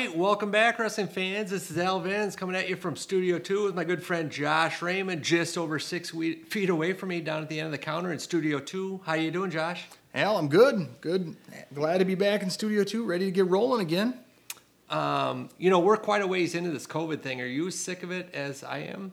right, welcome back, wrestling fans. This is Al Vans coming at you from Studio 2 with my good friend Josh Raymond, just over 6 feet away from me down at the end of the counter in Studio 2. How you doing, Josh? Al, I'm good. Glad to be back in Studio 2, ready to get rolling again. We're quite a ways into this COVID thing. Are you as sick of it as I am?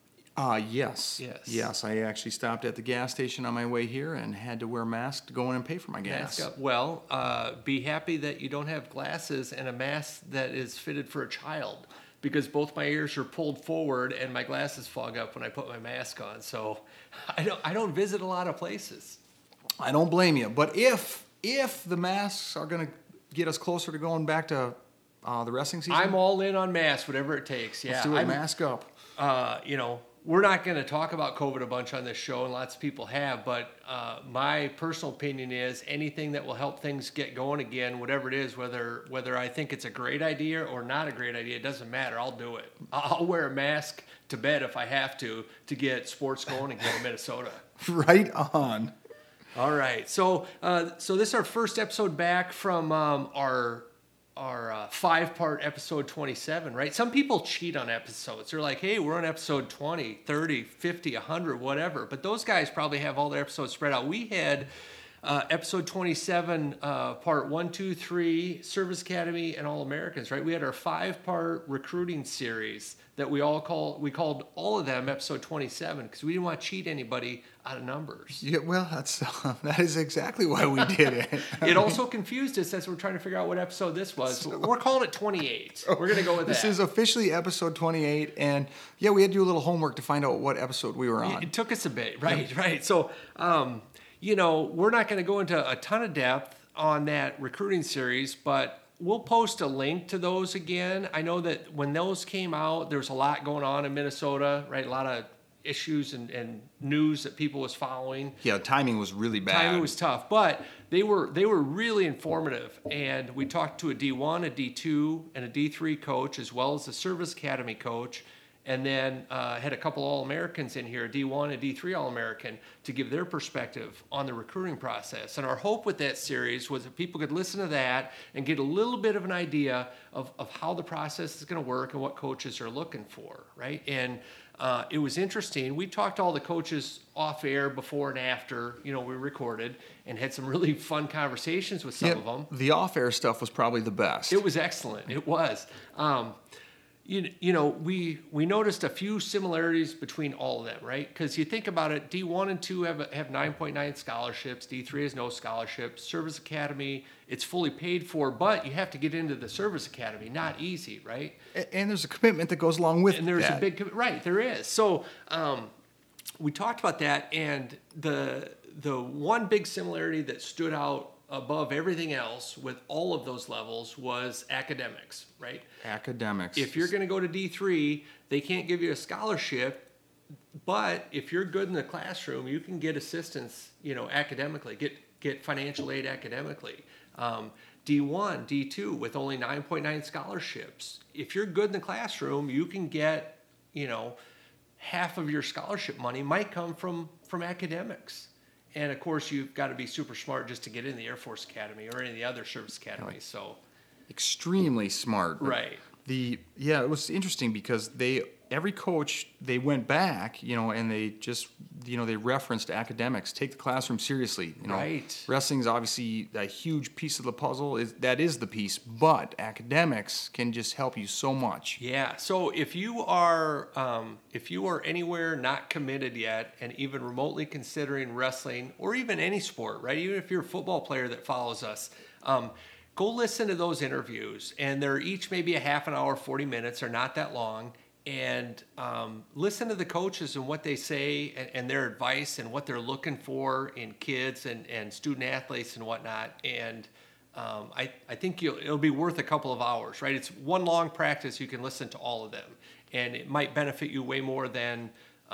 Yes. Yes, I actually stopped at the gas station on my way here and had to wear a mask to go in and pay for my gas. Mask up. Well, be happy that you don't have glasses and a mask that is fitted for a child, because both my ears are pulled forward and my glasses fog up when I put my mask on. So I don't visit a lot of places. I don't blame you. But if the masks are going to get us closer to going back to the wrestling season, I'm all in on masks, whatever it takes. Yeah, let's do it. Mask up. We're not going to talk about COVID a bunch on this show, and lots of people have, but my personal opinion is anything that will help things get going again, whatever it is, whether I think it's a great idea or not a great idea, it doesn't matter. I'll do it. I'll wear a mask to bed if I have to get sports going again in Minnesota. Right on. All right. So this is our first episode back from our 5-part episode 27, right? Some people cheat on episodes. They're like, hey, we're on episode 20, 30, 50, 100, whatever. But those guys probably have all their episodes spread out. We had episode 27, part 1, 2, 3, Service Academy and All Americans, right? We had our 5-part recruiting series that we called all of them episode 27 because we didn't want to cheat anybody out of numbers. Yeah, well, that is exactly why we did it. It also confused us as we're trying to figure out what episode this was. So, we're calling it 28. We're going to go with this that. This is officially episode 28, and yeah, we had to do a little homework to find out what episode we were on. It took us a bit, right. So, we're not going to go into a ton of depth on that recruiting series, but we'll post a link to those again. I know that when those came out, there was a lot going on in Minnesota, right? A lot of issues and news that people was following. Yeah, timing was really bad. Timing was tough, but they were really informative. And we talked to a D1, a D2, and a D3 coach, as well as a Service Academy coach. And then had a couple All-Americans in here, a D1, a D3 All-American, to give their perspective on the recruiting process. And our hope with that series was that people could listen to that and get a little bit of an idea of how the process is going to work and what coaches are looking for, right? And it was interesting. We talked to all the coaches off air before and after, we recorded, and had some really fun conversations with some of them. The off-air stuff was probably the best. It was excellent. It was. We noticed a few similarities between all of them, right? Because you think about it, D1 and 2 have 9.9 scholarships. D3 has no scholarships. Service Academy, it's fully paid for, but you have to get into the Service Academy. Not easy, right? And there's a commitment that goes along with that. And there's a big commitment. Right, there is. So we talked about that, and the one big similarity that stood out above everything else with all of those levels was academics, right? Academics. If you're going to go to D3, they can't give you a scholarship, but if you're good in the classroom, you can get assistance, academically, get financial aid academically. D1, D2 with only 9.9 scholarships. If you're good in the classroom, you can get, half of your scholarship money might come from academics. And, of course, you've got to be super smart just to get in the Air Force Academy or any of the other service academies. So, extremely smart. Right. It was interesting because every coach, they went back, and they just, they referenced academics. Take the classroom seriously. Right. Wrestling's obviously a huge piece of the puzzle. That is the piece, but academics can just help you so much. Yeah. So if you are anywhere not committed yet, and even remotely considering wrestling or even any sport, right? Even if you're a football player that follows us. Go listen to those interviews, and they're each maybe a half an hour, 40 minutes. They're not that long. And listen to the coaches and what they say and their advice and what they're looking for in kids and student athletes and whatnot. And I think it'll be worth a couple of hours, right? It's one long practice. You can listen to all of them. And it might benefit you way more than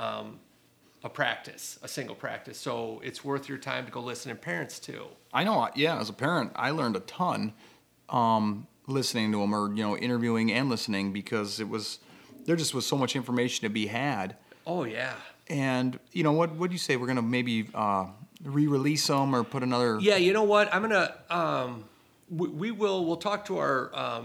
a single practice. So it's worth your time to go listen, and parents too. I know, as a parent, I learned a ton listening to them or, interviewing and listening because there just was so much information to be had. Oh, yeah. And, what do you say? We're going to maybe re-release them or put another... Yeah, you know what? I'm going to... we'll talk to our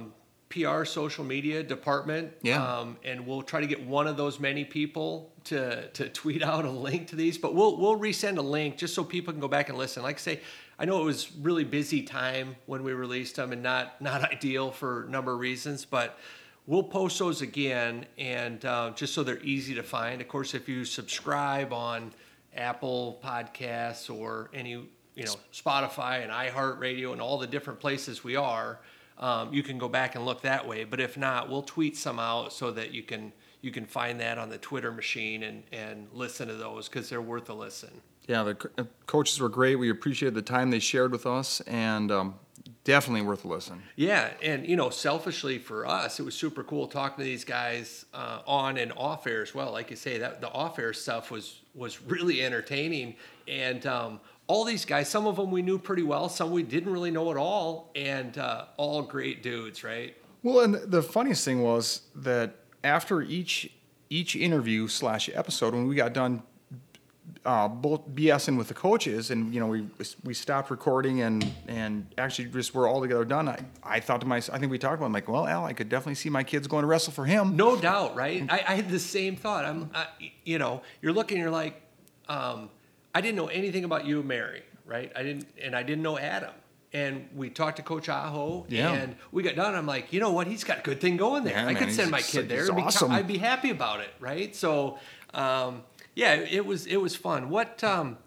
PR social media department. Yeah. And we'll try to get one of those many people to tweet out a link to these. But we'll resend a link just so people can go back and listen. Like I say, I know it was really busy time when we released them and not ideal for a number of reasons, but we'll post those again, and just so they're easy to find. Of course, if you subscribe on Apple Podcasts or any, Spotify and iHeartRadio and all the different places we are, you can go back and look that way. But if not, we'll tweet some out so that you can find that on the Twitter machine and listen to those, because they're worth a listen. Yeah, the coaches were great. We appreciated the time they shared with us, and definitely worth a listen. Yeah, and selfishly for us, it was super cool talking to these guys on and off air as well. Like you say, that the off air stuff was really entertaining, and all these guys, some of them we knew pretty well, some we didn't really know at all, and all great dudes, right? Well, and the funniest thing was that after each interview / episode, when we got done both BSing with the coaches, and we stopped recording and actually just we're all together done. I thought to myself, I think we talked about it, I'm like, well, Al, I could definitely see my kids going to wrestle for him. No doubt, right? I had the same thought. You're looking, you're like, I didn't know anything about you and Mary, right? I didn't know Adam. And we talked to Coach Aho, and we got done. I'm like, you know what? He's got a good thing going there. Yeah, I man, could send my kid there. Awesome. I'd be happy about it, right? So, yeah, it was fun. What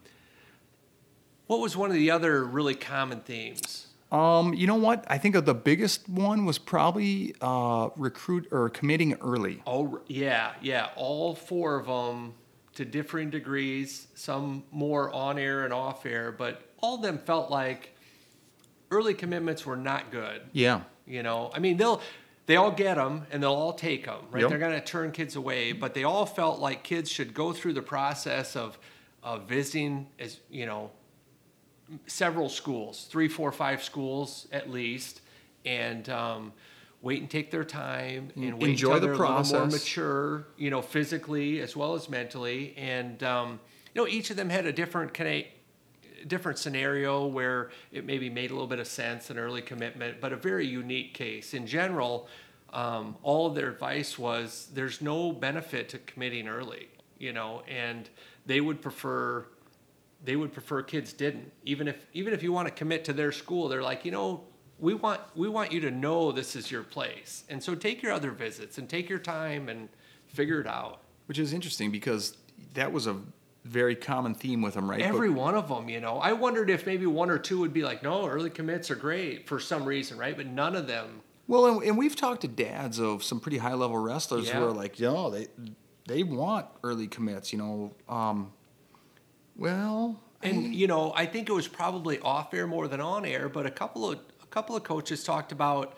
was one of the other really common themes? You know what? I think the biggest one was probably recruit or committing early. Oh, yeah. All four of them to differing degrees, some more on air and off air, but all of them felt like early commitments were not good. Yeah. I mean, they all get them and they'll all take them, right? Yep. They're going to turn kids away, but they all felt like kids should go through the process of visiting, as several schools, 3, 4, 5 schools at least, and wait and take their time and wait enjoy until the they're process. a little more mature, physically as well as mentally, and each of them had a different scenario where it maybe made a little bit of sense, an early commitment, but a very unique case. In general, all of their advice was there's no benefit to committing early, and they would prefer kids didn't. Even if you want to commit to their school, they're like, we want you to know this is your place. And so take your other visits and take your time and figure it out. Which is interesting because that was a very common theme with them, right? Every one of them, I wondered if maybe one or two would be like, no, early commits are great for some reason, right? But none of them. Well, and we've talked to dads of some pretty high-level wrestlers who are like, they want early commits, I think it was probably off air more than on air, but a couple of coaches talked about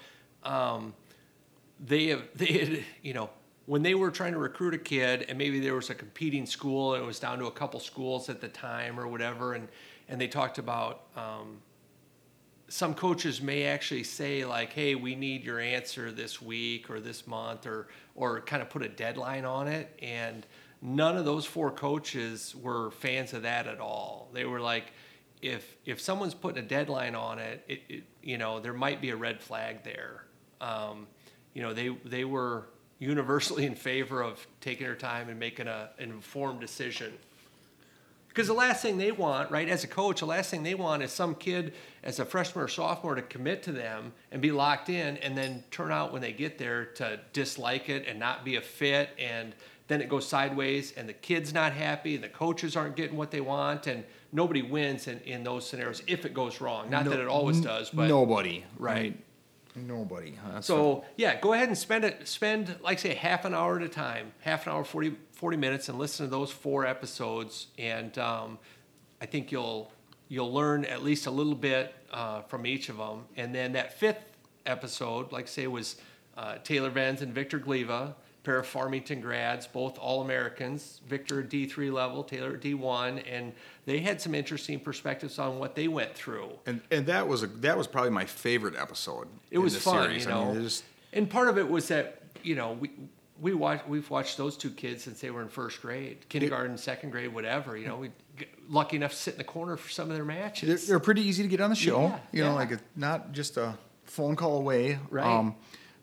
they had when they were trying to recruit a kid and maybe there was a competing school and it was down to a couple schools at the time or whatever, and they talked about some coaches may actually say like, hey, we need your answer this week or this month or kind of put a deadline on it, and none of those 4 coaches were fans of that at all. They were like, if someone's putting a deadline on it, there might be a red flag there. They were universally in favor of taking their time and making an informed decision. Because the last thing they want, right, as a coach, the last thing they want is some kid as a freshman or sophomore to commit to them and be locked in and then turn out when they get there to dislike it and not be a fit, and then it goes sideways and the kid's not happy and the coaches aren't getting what they want, and nobody wins in those scenarios if it goes wrong. Not that it always does, but nobody. Right. Nobody. Go ahead and spend like say half an hour at a time, half an hour, 40 minutes, and listen to those 4 episodes, and I think you'll learn at least a little bit from each of them. And then that 5th episode, like say, was Taylor Venz and Victor Gliva, pair of Farmington grads, both All-Americans, Victor at D3 level, Taylor at D1, and they had some interesting perspectives on what they went through. And that was probably my favorite episode. It was fun, series. And part of it was that, we've watched those 2 kids since they were in 1st grade, kindergarten, 2nd grade, whatever. We lucky enough to sit in the corner for some of their matches. They're pretty easy to get on the show. Yeah. Like it's not just a phone call away. Right.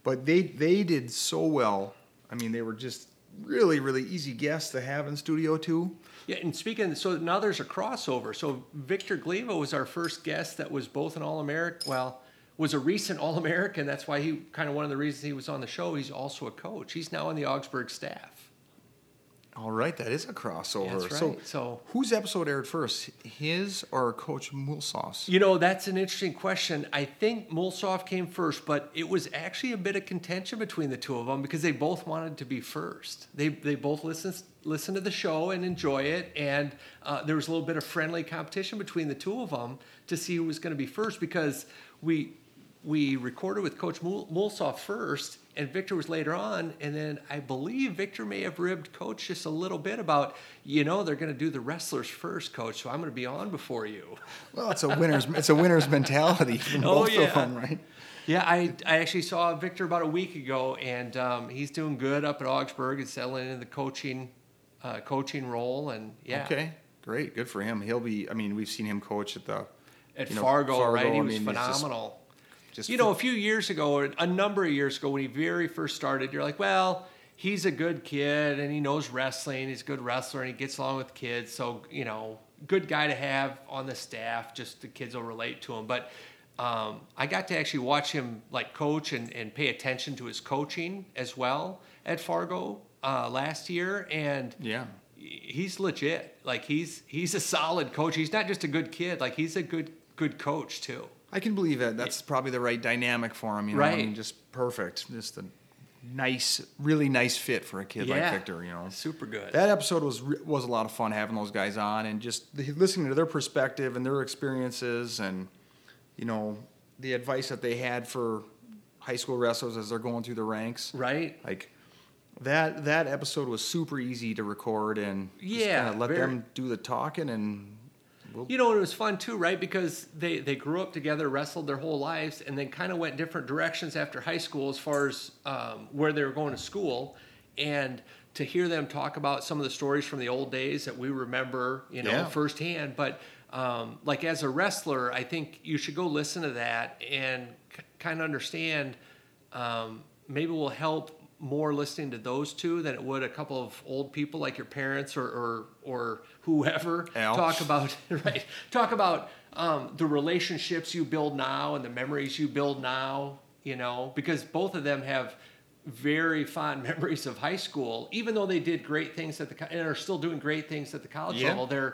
But they did so well. I mean, they were just really, really easy guests to have in studio too. Yeah, and speaking, so now there's a crossover. So Victor Gliva was our first guest that was both an All-American, well, was a recent All-American. That's why he kind of one of the reasons he was on the show. He's also a coach. He's now on the Augsburg staff. All right, that is a crossover. That's right. So whose episode aired first, his or Coach Mulsoff's? You know, that's an interesting question. I think Mulsoff came first, but it was actually a bit of contention between the two of them because they both wanted to be first. They both listen to the show and enjoy it, and there was a little bit of friendly competition between the two of them to see who was going to be first because we recorded with Coach Mulsoff first, and Victor was later on, and then I believe Victor may have ribbed Coach just a little bit about, they're going to do the wrestlers first, Coach, so I'm going to be on before you. Well, it's a winner's mentality from both of them, right? Yeah, I actually saw Victor about a week ago, and he's doing good up at Augsburg and settling into the coaching role, and yeah. Okay, great, good for him. He'll be. I mean, we've seen him coach at Fargo, right? He was phenomenal. A few years ago, or a number of years ago, when he very first started, you're like, well, he's a good kid and he knows wrestling. He's a good wrestler and he gets along with kids. So, good guy to have on the staff. Just the kids will relate to him. But I got to actually watch him coach and pay attention to his coaching as well at Fargo last year. And yeah, he's legit. He's a solid coach. He's not just a good kid. He's a good coach too. I can believe that. That's probably the right dynamic for him. Right. I mean, just perfect. Just a really nice fit for a kid like Victor. Super good. That episode was a lot of fun having those guys on and just listening to their perspective and their experiences and the advice that they had for high school wrestlers as they're going through the ranks. Right. That episode was super easy to record and just kind of let them do the talking and. It was fun too, right? Because they grew up together, wrestled their whole lives, and then kind of went different directions after high school as far as where they were going to school. And to hear them talk about some of the stories from the old days that we remember, firsthand. But as a wrestler, I think you should go listen to that and kind of understand. Maybe will help more listening to those two than it would a couple of old people like your parents or whoever talk about the relationships you build now and the memories you build now, because both of them have very fond memories of high school, even though they did great things and are still doing great things at the college level. They're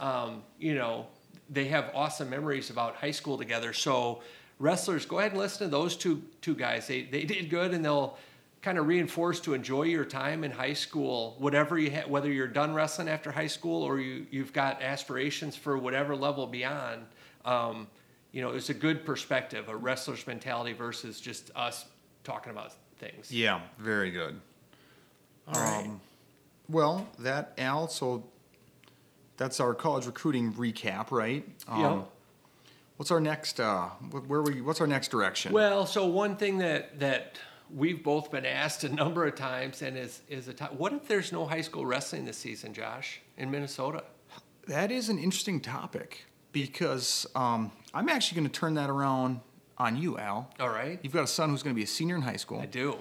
they have awesome memories about high school together. So wrestlers, go ahead and listen to those two guys. They did good, and they'll kind of reinforce to enjoy your time in high school, whatever whether you're done wrestling after high school or you've got aspirations for whatever level beyond. It's a good perspective, a wrestler's mentality versus just us talking about things. Yeah, very good. All right. Well, so that's our college recruiting recap, right? What's our next? What's our next direction? Well, so one thing that we've both been asked a number of times, and what if there's no high school wrestling this season, Josh, in Minnesota? That is an interesting topic because I'm actually going to turn that around on you, Al. All right. You've got a son who's going to be a senior in high school. I do.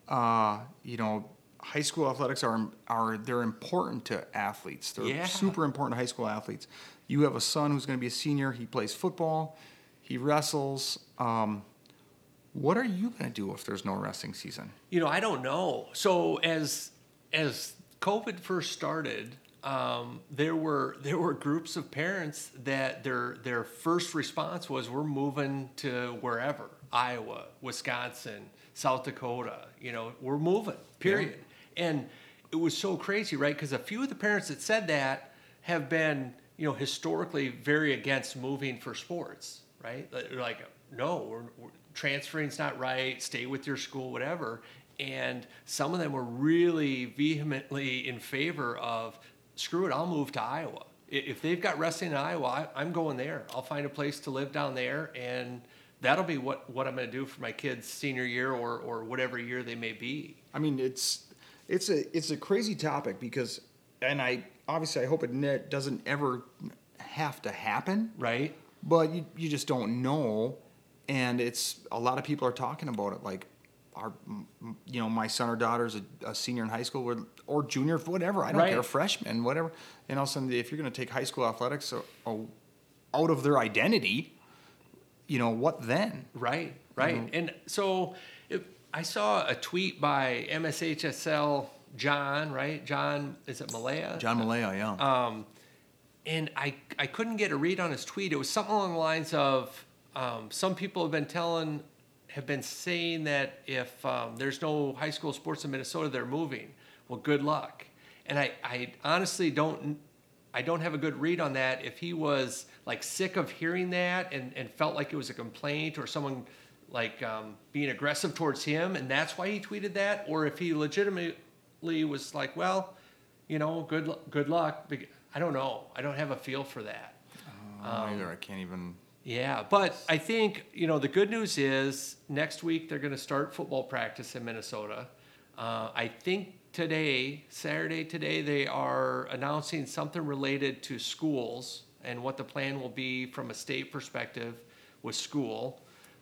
High school athletics they're important to athletes. They're super important to high school athletes. You have a son who's going to be a senior. He plays football. He wrestles. What are you going to do if there's no wrestling season? I don't know. So as COVID first started, there were groups of parents that their first response was, we're moving to wherever, Iowa, Wisconsin, South Dakota, we're moving, period. Yeah. And it was so crazy, right? Because a few of the parents that said that have been, historically very against moving for sports, right? They're like, no, we're transferring's not right, stay with your school, whatever. And some of them were really vehemently in favor of, screw it, I'll move to Iowa. If they've got wrestling in Iowa, I'm going there. I'll find a place to live down there, and that'll be what I'm going to do for my kids' senior year or whatever year they may be. I mean, it's a crazy topic because, and I hope it doesn't ever have to happen. Right. But you just don't know. And a lot of people are talking about it. my son or daughter's a senior in high school or junior, whatever. I don't Right. care, freshman, whatever. And all of a sudden, if you're going to take high school athletics out of their identity, what then? Right. And so I saw a tweet by MSHSL John, right? John, is it Malaya? John Malaya, yeah. And I couldn't get a read on his tweet. It was something along the lines of some people have been saying that if there's no high school sports in Minnesota, they're moving. Well, good luck. And I honestly don't have a good read on that. If he was like sick of hearing that and felt like it was a complaint or someone like being aggressive towards him, and that's why he tweeted that, or if he legitimately was like, well, good luck. I don't know. I don't have a feel for that. Either. I can't even. Yeah, but I think, the good news is next week they're going to start football practice in Minnesota. I think Saturday today, they are announcing something related to schools and what the plan will be from a state perspective with school.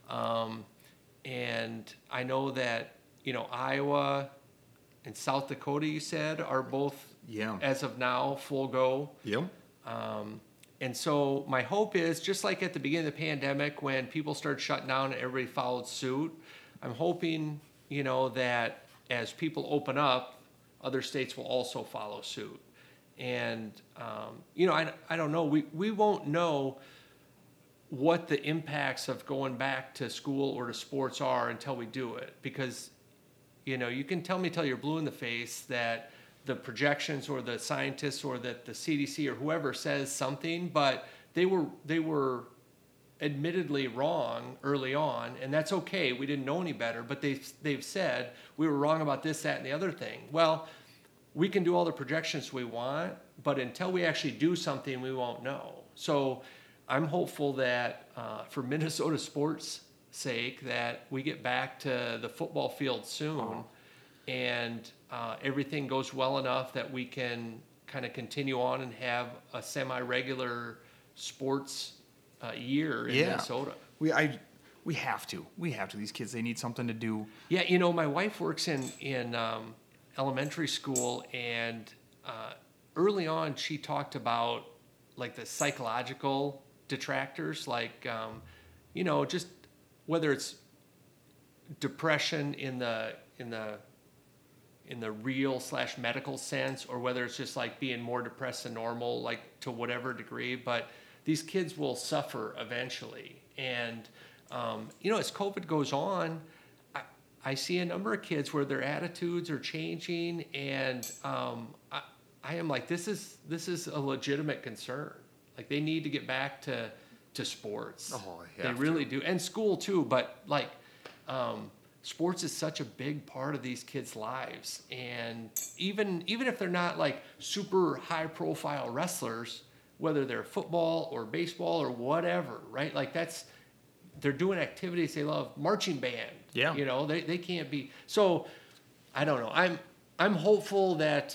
And I know that, Iowa and South Dakota, you said, are both, as of now, full go. Yep. And so my hope is, just like at the beginning of the pandemic when people started shutting down and everybody followed suit, I'm hoping, that as people open up, other states will also follow suit. And, I don't know. We won't know what the impacts of going back to school or to sports are until we do it. Because, you can tell me till you're blue in the face that the projections or the scientists or that the CDC or whoever says something, but they were admittedly wrong early on, and that's okay. We didn't know any better, but they've said we were wrong about this, that, and the other thing. Well, we can do all the projections we want, but until we actually do something, we won't know. So I'm hopeful that for Minnesota sports' sake that we get back to the football field soon, and everything goes well enough that we can kind of continue on and have a semi-regular sports year in Minnesota. We have to. These kids, they need something to do. Yeah, my wife works in elementary school, and early on she talked about like the psychological detractors, like just whether it's depression in the real / medical sense, or whether it's just like being more depressed than normal, like to whatever degree, but these kids will suffer eventually. And, as COVID goes on, I see a number of kids where their attitudes are changing, and I am like, this is a legitimate concern. Like, they need to get back to sports. They really do. And school too, but like, sports is such a big part of these kids' lives. And even if they're not like super high profile wrestlers, whether they're football or baseball or whatever, right? Like they're doing activities they love, marching band. Yeah. They can't be. So I don't know. I'm hopeful that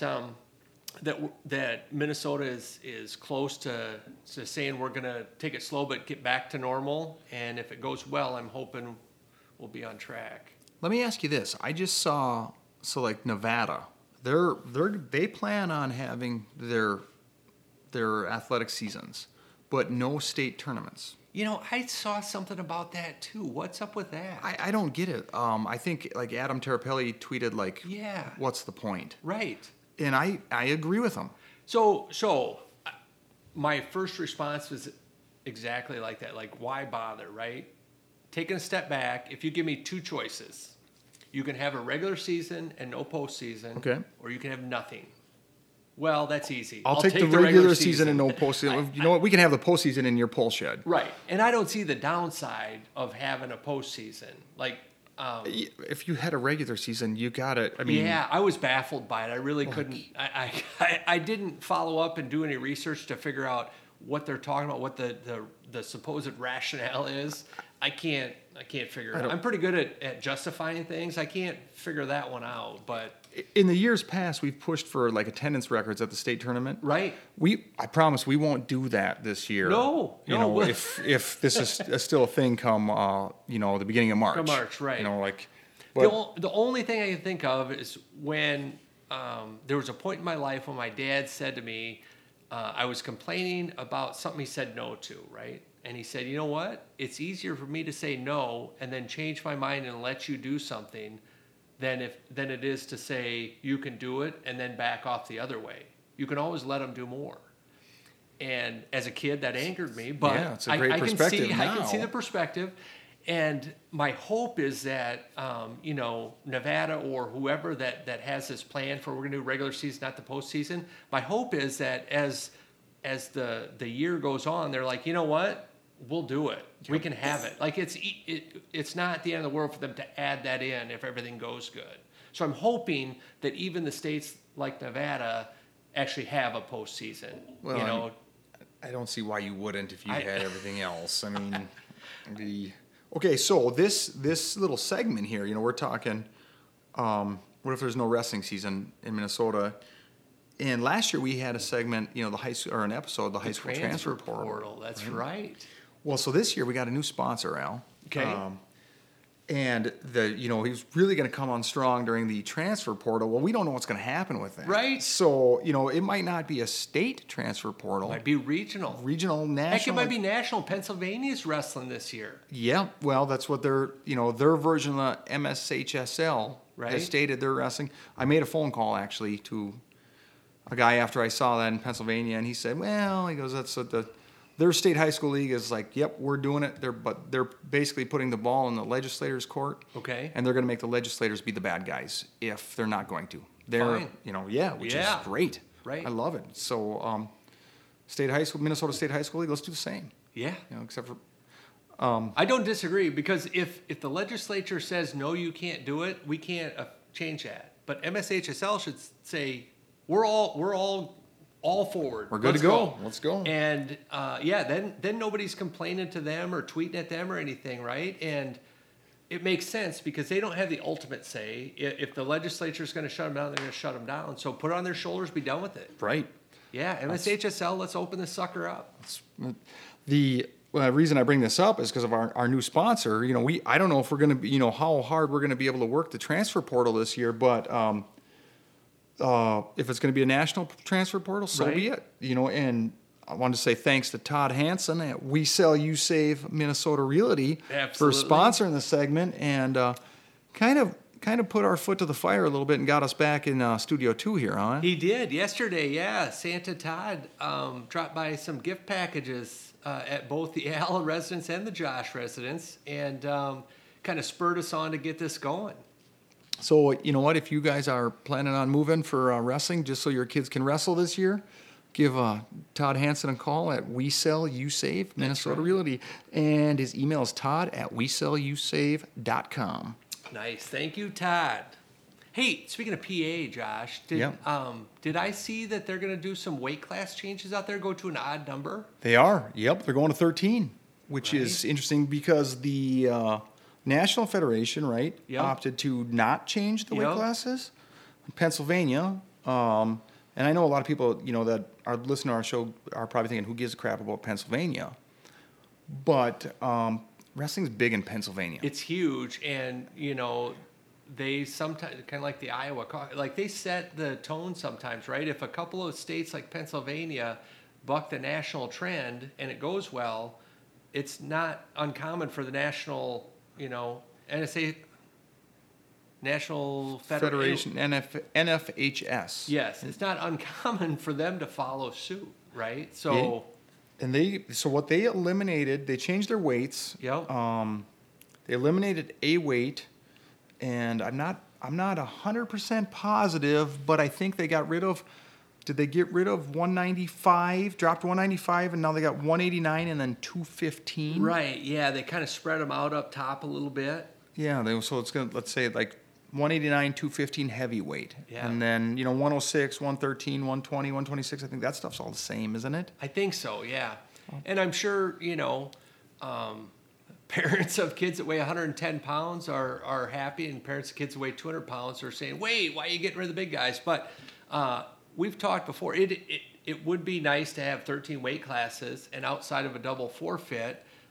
that Minnesota is close to saying we're going to take it slow but get back to normal. And if it goes well, I'm hoping we'll be on track. Let me ask you this. I just saw, like Nevada, they plan on having their athletic seasons, but no state tournaments. I saw something about that too. What's up with that? I don't get it. I think like Adam Terapelli tweeted like, yeah, what's the point? Right. And I agree with him. So my first response was exactly like that. Like, why bother, right? Taking a step back, if you give me two choices, you can have a regular season and no postseason, okay, or you can have nothing. Well, that's easy. I'll take the regular season and no postseason. You know what? We can have the postseason in your poll shed. Right. And I don't see the downside of having a postseason. Like, if you had a regular season, you got it. I mean, yeah, I was baffled by it. I really couldn't. I didn't follow up and do any research to figure out what they're talking about, what the supposed rationale is. I can't figure it out. I'm pretty good at justifying things. I can't figure that one out. But in the years past, we've pushed for like attendance records at the state tournament. Right. I promise we won't do that this year. No. If this is still a thing come the beginning of March. Come March, right. The only thing I can think of is when there was a point in my life when my dad said to me, I was complaining about something he said no to, right? And he said, you know what? It's easier for me to say no and then change my mind and let you do something than it is to say you can do it and then back off the other way. You can always let them do more. And as a kid, that angered me. But yeah, it's a great perspective now. I can see the perspective. And my hope is that, Nevada or whoever that has this plan for we're going to do regular season, not the postseason, my hope is that as the year goes on, they're like, you know what? We'll do it. Yep. We can have it. Like it's not the end of the world for them to add that in if everything goes good. So I'm hoping that even the states like Nevada actually have a postseason. Well, I don't see why you wouldn't if you had everything else. I mean, okay. So this little segment here, we're talking. What if there's no wrestling season in Minnesota? And last year we had a segment, the high school or an episode, the high school transfer portal. That's right. Well, so this year we got a new sponsor, Al. Okay. And he's really going to come on strong during the transfer portal. Well, we don't know what's going to happen with that. Right. So, it might not be a state transfer portal. It might be regional. National. Heck, it might be national. Pennsylvania's wrestling this year. Yeah. Well, that's what their version of the MSHSL has stated they're wrestling. I made a phone call, actually, to a guy after I saw that in Pennsylvania, and he said, that's what their state high school league is like, yep, we're doing it. They're basically putting the ball in the legislators' court. Okay. And they're going to make the legislators be the bad guys if they're not going to. They're, Fine. Which is great. Right. I love it. So, Minnesota State High School League, let's do the same. Yeah. Except for. I don't disagree because if the legislature says no, you can't do it, we can't change that. But MSHSL should say we're all forward. We're good to go. Let's go. And then nobody's complaining to them or tweeting at them or anything, right? And it makes sense because they don't have the ultimate say. If the legislature is going to shut them down, they're going to shut them down. So put it on their shoulders, be done with it. Right. Yeah, MSHSL, let's open this sucker up. The reason I bring this up is because of our new sponsor. I don't know if we're going to be, how hard we're going to be able to work the transfer portal this year, but if it's going to be a national transfer portal, so be it. And I wanted to say thanks to Todd Hansen at We Sell You Save Minnesota Realty for sponsoring the segment and kind of put our foot to the fire a little bit and got us back in Studio 2 here, huh? He did yesterday, yeah. Santa Todd dropped by some gift packages at both the Allen residence and the Josh residence and kind of spurred us on to get this going. So, you know what? If you guys are planning on moving for wrestling, just so your kids can wrestle this year, give Todd Hansen a call at We Sell You Save Minnesota Realty. And his email is todd@wesellyouSave.com. Nice. Thank you, Todd. Hey, speaking of PA, Josh, did I see that they're going to do some weight class changes out there, go to an odd number? They are. Yep. They're going to 13, which is interesting because the National Federation, opted to not change the weight classes. Pennsylvania, and I know a lot of people, that are listening to our show are probably thinking, who gives a crap about Pennsylvania? But wrestling's big in Pennsylvania. It's huge, and, they sometimes, kind of like the Iowa, like they set the tone sometimes, right? If a couple of states like Pennsylvania buck the national trend and it goes well, it's not uncommon for the national... NSA, National Federation, NFHS. Yes, it's not uncommon for them to follow suit, right? So, what they eliminated, they changed their weights. Yep. They eliminated a weight, and I'm not 100% positive, but I think they got rid of. Did they get rid of 195, dropped 195, and now they got 189 and then 215? Right, yeah, they kind of spread them out up top a little bit. Yeah, so it's going to, let's say, like 189, 215 heavyweight. Yeah. And then, 106, 113, 120, 126, I think that stuff's all the same, isn't it? I think so, yeah. And I'm sure, parents of kids that weigh 110 pounds are happy, and parents of kids that weigh 200 pounds are saying, wait, why are you getting rid of the big guys? But... we've talked before, it would be nice to have 13 weight classes, and outside of a double forfeit,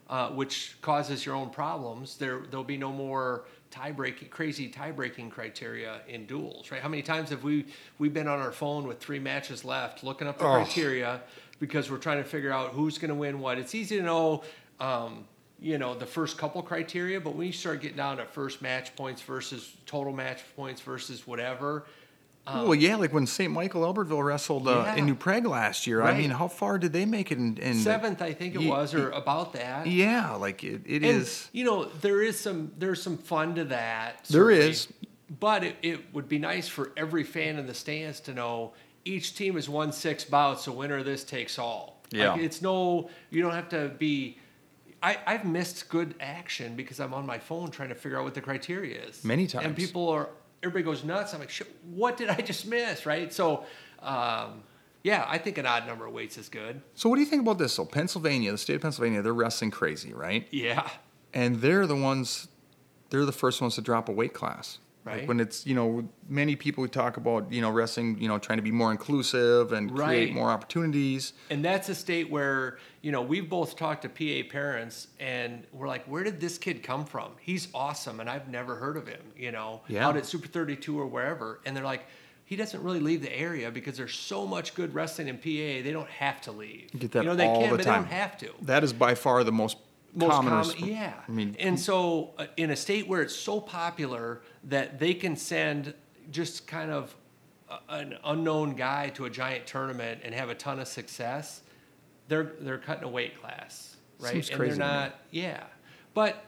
which causes your own problems, there'll be no more crazy tie-breaking criteria in duels, right? How many times have we've been on our phone with 3 matches left, looking up the criteria because we're trying to figure out who's going to win what? It's easy to know, the first couple criteria, but when you start getting down to first match points versus total match points versus whatever. Well, yeah, like when St. Michael Albertville wrestled in New Prague last year. Right. I mean, how far did they make it? In 7th, I think it was, or about that. Yeah, like it is. There's some fun to that. There certainly. is. But it would be nice for every fan in the stands to know each team has won 6 bouts, so winner of this takes all. Yeah. Like you don't have to be. I've missed good action because I'm on my phone trying to figure out what the criteria is. Many times. And everybody goes nuts. I'm like, shit, what did I just miss, right? So, I think an odd number of weights is good. So what do you think about this? So Pennsylvania, the state of Pennsylvania, they're wrestling crazy, right? Yeah. And they're the first ones to drop a weight class. Right. Like when it's, many people who talk about, wrestling, trying to be more inclusive and create more opportunities. And that's a state where, we've both talked to PA parents and we're like, where did this kid come from? He's awesome. And I've never heard of him, out at Super 32 or wherever. And they're like, he doesn't really leave the area because there's so much good wrestling in PA. They don't have to leave. You get that they all can, the but time. They don't have to. That is by far the most common. Yeah. I mean, and so in a state where it's so popular that they can send just kind of an unknown guy to a giant tournament and have a ton of success, they're cutting a weight class, right? Seems and crazy they're not, But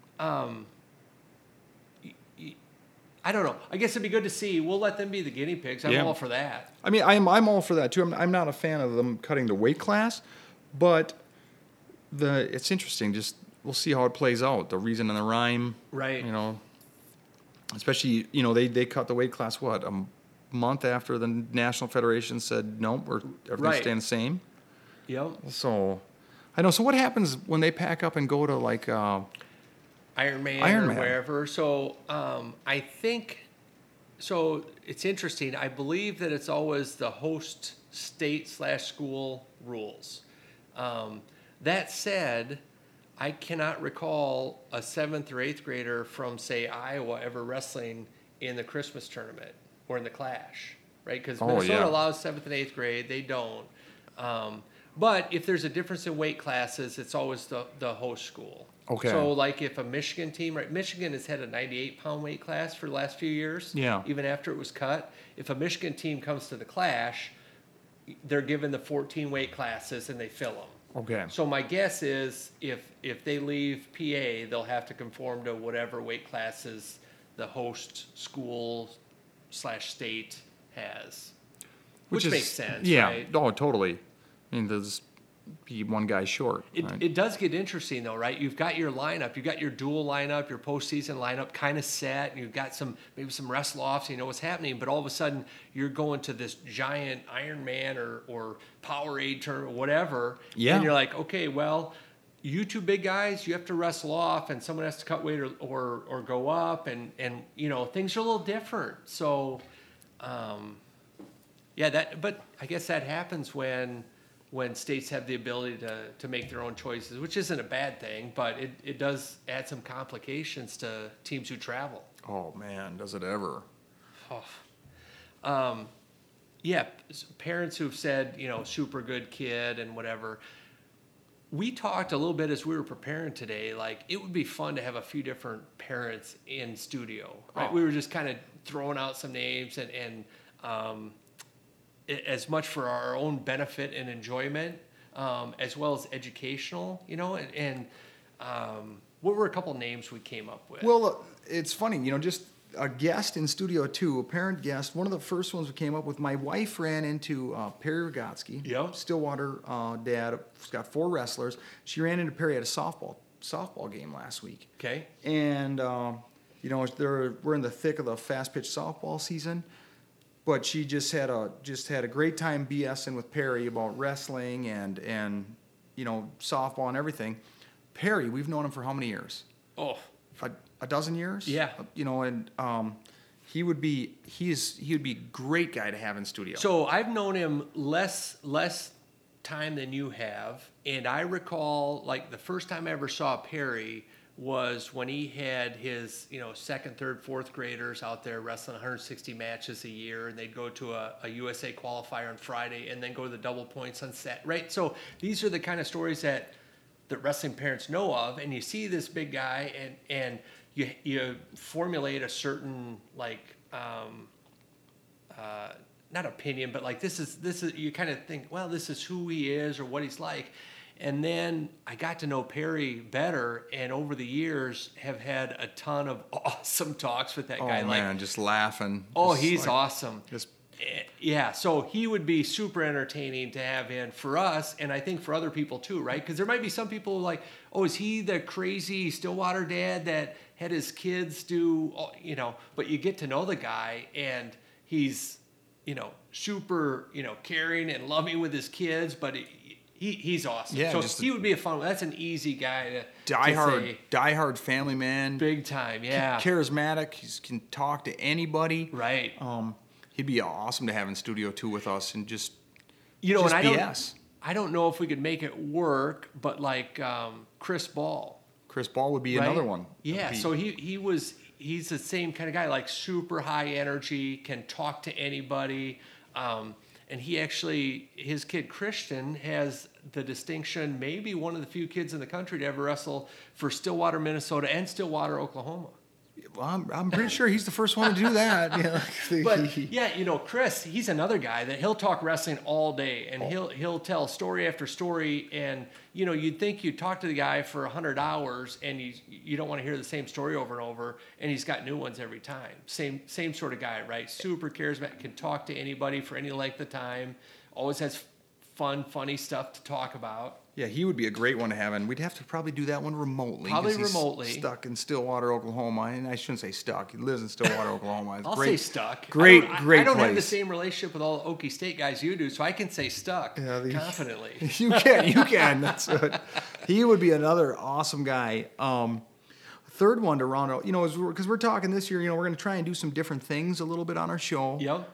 I don't know. I guess it'd be good to see. We'll let them be the guinea pigs. I'm all for that. I mean, I'm all for that too. I'm not a fan of them cutting the weight class, but it's interesting. Just we'll see how it plays out. The reason and the rhyme, right? Especially they cut the weight class a month after the National Federation said no, or everything's staying the same. Yep. So I know. So what happens when they pack up and go to like Ironman or wherever? So I think so. It's interesting. I believe that it's always the host state/school rules. That said, I cannot recall a 7th or 8th grader from, say, Iowa ever wrestling in the Christmas tournament or in the Clash, right? Because Minnesota allows 7th and 8th grade. They don't. But if there's a difference in weight classes, it's always the host school. Okay. So, like if a Michigan team, right? Michigan has had a 98-pound weight class for the last few years. Yeah. Even after it was cut. If a Michigan team comes to the Clash, they're given the 14 weight classes and they fill them. Okay. So my guess is if they leave PA, they'll have to conform to whatever weight classes the host school/state has, which makes sense. Yeah. Right? Oh, totally. I mean, there's be one guy short. It does get interesting though, right? You've got your lineup, you've got your dual lineup, your postseason lineup kind of set, and you've got maybe some wrestle-offs, you know what's happening, but all of a sudden you're going to this giant Ironman or Powerade tournament, whatever, and you're like, okay, well, you two big guys, you have to wrestle off, and someone has to cut weight or go up, and things are a little different. So, but I guess that happens when states have the ability to make their own choices, which isn't a bad thing, but it does add some complications to teams who travel. Oh, man, does it ever. Parents who've said, super good kid and whatever. We talked a little bit as we were preparing today, like it would be fun to have a few different parents in studio, right? We were just kind of throwing out some names and as much for our own benefit and enjoyment, as well as educational, and what were a couple names we came up with? Well, it's funny, just a guest in studio too, a parent guest. One of the first ones we came up with, my wife ran into Perry Rogotsky, Stillwater dad. He's got 4 wrestlers. She ran into Perry at a softball game last week. Okay. And, we're in the thick of the fast-pitch softball season. But she just had a great time BSing with Perry about wrestling and softball and everything. Perry, we've known him for how many years? Oh, a dozen years. Yeah. And he would be a great guy to have in studio. So I've known him less time than you have. And I recall, like, the first time I ever saw Perry was when he had his, second, third, fourth graders out there wrestling 160 matches a year, and they'd go to a USA qualifier on Friday and then go to the double points on Saturday, right? So these are the kind of stories that wrestling parents know of, and you see this big guy, and you formulate a certain, like, not opinion, but like this is you kind of think, well, this is who he is or what he's like. And then I got to know Perry better, and over the years have had a ton of awesome talks with that guy. Oh man, just laughing. Oh, just he's awesome. Just Yeah, so he would be super entertaining to have in for us, and I think for other people too, right? Because there might be some people like, oh, is he the crazy Stillwater dad that had his kids do, but you get to know the guy, and he's, super, caring and loving with his kids, but he's awesome. Yeah, so he would be a fun one. That's an easy guy to diehard family man. Big time, yeah. Charismatic. He can talk to anybody. Right. He'd be awesome to have in studio too with us, and just and BS. I don't know if we could make it work, but like Chris Ball. Chris Ball would be another one. Yeah, so he's the same kind of guy, like super high energy, can talk to anybody. And he actually, his kid Christian has the distinction, maybe one of the few kids in the country to ever wrestle for Stillwater, Minnesota and Stillwater, Oklahoma. Well, I'm pretty sure he's the first one to do that. But yeah, Chris, he's another guy that he'll talk wrestling all day, and he'll tell story after story. And you'd think you'd talk to the guy for 100 hours, and you don't want to hear the same story over and over. And he's got new ones every time. Same sort of guy, right? Super charismatic, can talk to anybody for any length of time. Always has fun, funny stuff to talk about. Yeah, he would be a great one to have, and we'd have to probably do that one remotely. Probably 'cause he's remotely. Stuck in Stillwater, Oklahoma, and I shouldn't say stuck. He lives in Stillwater, Oklahoma. I'll say stuck. Great I don't place. have the same relationship with all the Okie State guys you do, so I can say stuck confidently. You can. That's it. He would be another awesome guy. Third one to round out, because we're talking this year, we're going to try and do some different things a little bit on our show. Yep.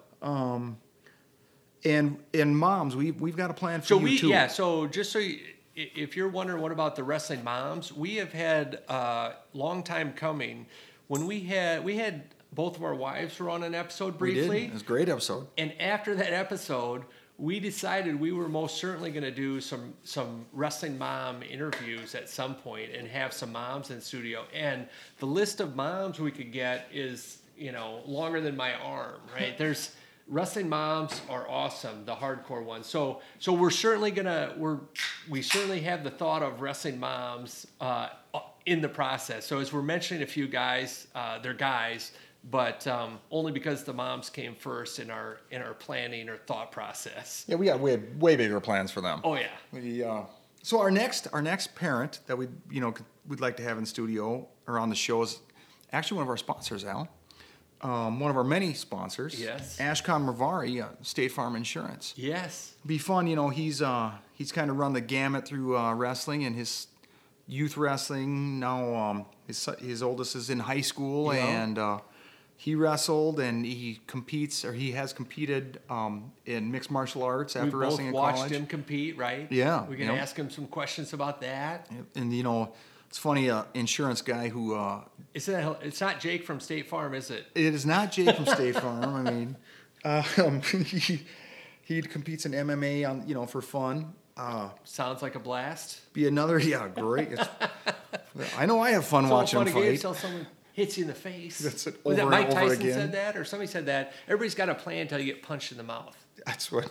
And moms, we've got a plan for you too. Yeah, so just so if you're wondering what about the wrestling moms, we have had long time coming. When we had both of our wives were on an episode briefly. We did. It was a great episode. And after that episode, we decided we were most certainly going to do some wrestling mom interviews at some point and have some moms in studio. And the list of moms we could get is, longer than my arm, right? Wrestling moms are awesome, the hardcore ones. So we're certainly we certainly have the thought of wrestling moms in the process. So as we're mentioning a few guys, they're guys, but only because the moms came first in our planning or thought process. Yeah, we had way bigger plans for them. Oh yeah. So our next parent that we'd like to have in studio or on the show is actually one of our sponsors, Al. One of our many sponsors. Yes. Ashcon Mervari, State Farm Insurance. Yes. Be fun, he's kind of run the gamut through wrestling and his youth wrestling. Now his oldest is in high school, and he wrestled and he has competed in mixed martial arts after wrestling in college. We both watched him compete, right? Yeah. We can ask him some questions about that. And it's funny, insurance guy who it's not Jake from State Farm, is it? It is not Jake from State Farm. I mean, he competes in MMA on for fun. Sounds like a blast. Be another great. I know I have fun watching him fight. Until someone hits you in the face. That's it. Was Over that Mike and over Tyson again. said that, or somebody said that? Everybody's got a plan until you get punched in the mouth. That's what.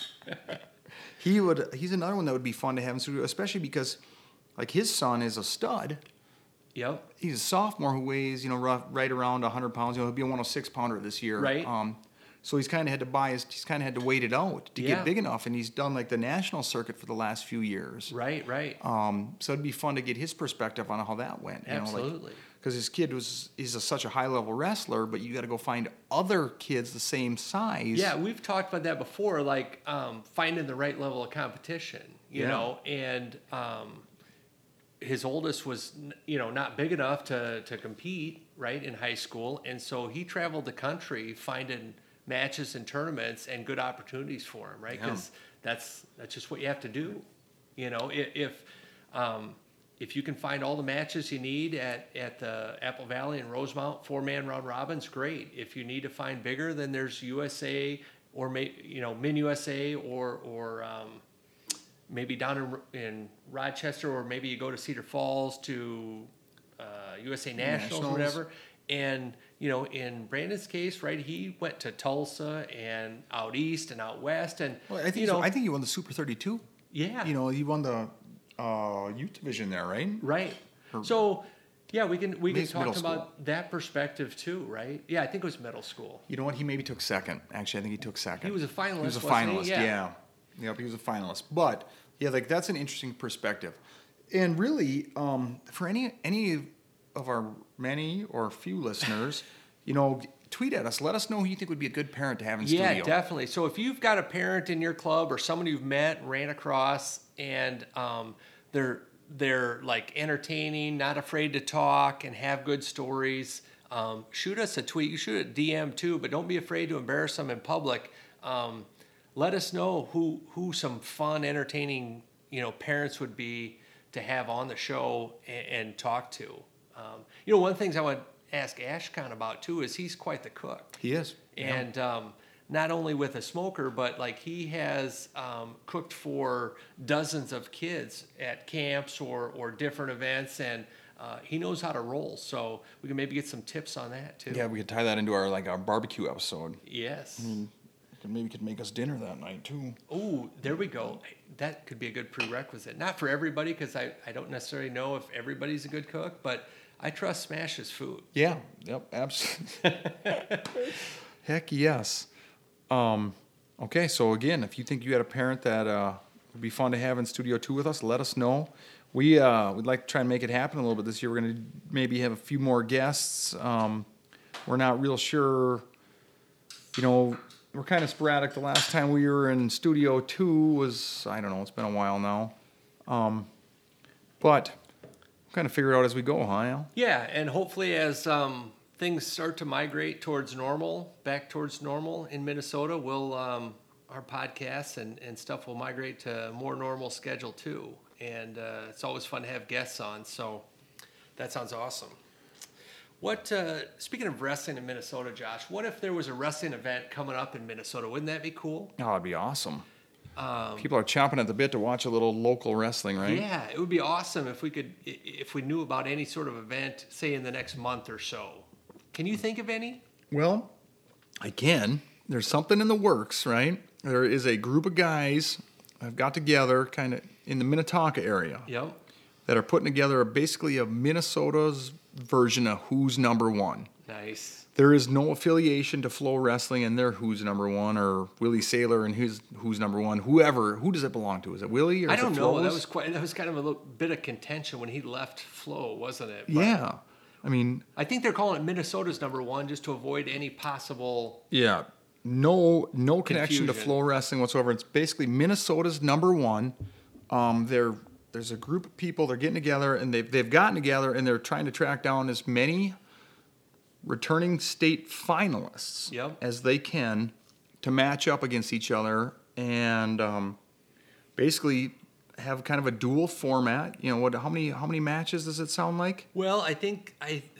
He's another one that would be fun to have in studio, especially because, like, his son is a stud. Yep. He's a sophomore who weighs, right around 100 pounds. He'll be a 106 pounder this year. Right. So he's kind of had to wait it out to get big enough, and he's done like the national circuit for the last few years. Right. So it'd be fun to get his perspective on how that went. Absolutely. Because his kid such a high level wrestler, but you got to go find other kids the same size. Yeah, we've talked about that before, like finding the right level of competition. You know, and his oldest was not big enough to compete right in high school, and so he traveled the country finding matches and tournaments and good opportunities for him, right? Because that's just what you have to do. You know, if you can find all the matches you need at the Apple Valley and Rosemount 4-man round robins, great. If you need to find bigger, then there's USA or Min USA or maybe down in Rochester, or maybe you go to Cedar Falls to USA Nationals or whatever. And in Brandon's case, right, he went to Tulsa and out east and out west, and well, I think he won the Super 32. Yeah, he won the youth division there, right? Right. So, yeah, we can talk about that perspective too, right? Yeah, I think it was middle school. You know what? He maybe took second. Actually, I think he took second. He was a finalist. He was a finalist. Yeah. Yep, he was a finalist. But yeah, like that's an interesting perspective. And really, for any of our many or few listeners, tweet at us. Let us know who you think would be a good parent to have in studio. Yeah, definitely. So if you've got a parent in your club or someone you've met, ran across, and they're like entertaining, not afraid to talk, and have good stories, shoot us a tweet. You shoot a DM too, but don't be afraid to embarrass them in public. Let us know who some fun, entertaining, parents would be to have on the show and talk to. One of the things I want to ask Ashcon about too is he's quite the cook. He is. And not only with a smoker, but like he has cooked for dozens of kids at camps or different events, and he knows how to roll. So we can maybe get some tips on that too. Yeah, we could tie that into our barbecue episode. Yes. Maybe could make us dinner that night too. Oh, there we go. That could be a good prerequisite. Not for everybody, because I don't necessarily know if everybody's a good cook, but I trust Smash's food. Yeah. Yep. Absolutely. Heck yes. Okay. So again, if you think you had a parent that would be fun to have in Studio 2 with us, let us know. We'd like to try and make it happen a little bit this year. We're going to maybe have a few more guests. We're not real sure. We're kind of sporadic. The last time we were in Studio 2 was, I don't know, it's been a while now. But we'll kind of figure it out as we go, huh, Al? Yeah, and hopefully as things start to migrate back towards normal in Minnesota, our podcasts and stuff will migrate to a more normal schedule too. And it's always fun to have guests on, so that sounds awesome. Speaking of wrestling in Minnesota, Josh, what if there was a wrestling event coming up in Minnesota? Wouldn't that be cool? Oh, that'd be awesome. People are chomping at the bit to watch a little local wrestling, right? Yeah, it would be awesome if we knew about any sort of event, say in the next month or so. Can you think of any? Well, I can. There's something in the works, right? There is a group of guys that got together kind of in the Minnetonka area. Yep. That are putting together basically a Minnesota's version of Who's Number One. Nice. There is no affiliation to Flow Wrestling and their Who's Number One, or Willie Saylor and his Who's Number One. Who does it belong to? Is it Willie or I is don't it know. Flow's? That was kind of a little bit of contention when he left Flow, wasn't it? But yeah. I think they're calling it Minnesota's number one just to avoid any possible. Yeah. No connection confusion to Flow Wrestling whatsoever. It's basically Minnesota's number one. There's a group of people, they're getting together, and they've gotten together, and they're trying to track down as many returning state finalists as they can to match up against each other and basically have kind of a dual format. How many matches does it sound like? Well, I think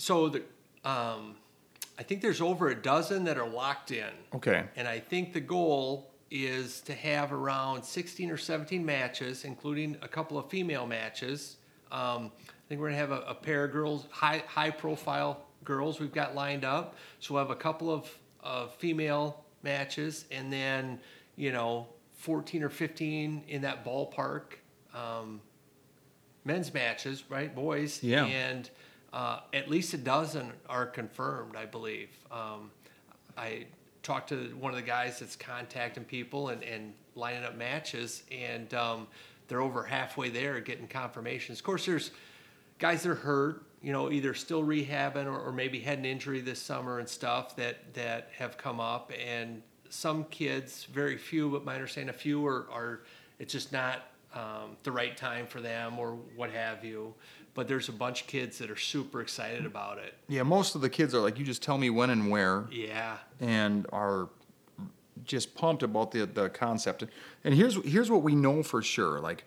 there's over a dozen that are locked in. Okay. And I think the goal is to have around 16 or 17 matches, including a couple of female matches. I think we're going to have a pair of girls, high-profile girls we've got lined up. So we'll have a couple of female matches, and then, 14 or 15 in that ballpark men's matches, right, boys? Yeah. And at least a dozen are confirmed, I believe. I talked to one of the guys that's contacting people and lining up matches, and they're over halfway there getting confirmations. Of course, there's guys that are hurt, either still rehabbing or maybe had an injury this summer and stuff that have come up. And some kids, very few, but my understanding, a few are it's just not the right time for them or what have you. But there's a bunch of kids that are super excited about it. Yeah, most of the kids are like, you just tell me when and where. Yeah. And are just pumped about the concept. And here's what we know for sure. Like,